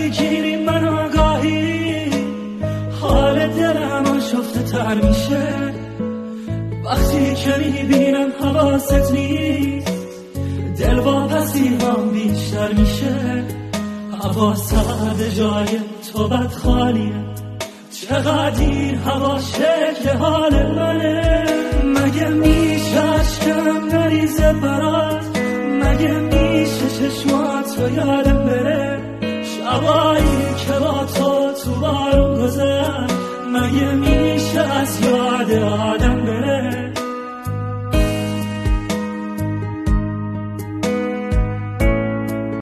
میگیری من آگاهی، حال دلم آشفته تر میشه وقتی که میبینم حواست نیست. دل واپسی هم بیشتر میشه، هوا سرد جای تو بد خالیه. چقدر این هوا شکل حال منه، مگه میشه عشقم نریزه برات، مگه میشه چشمات رو یادم بره شبایی که با تو بارون گذشت، مگه میشه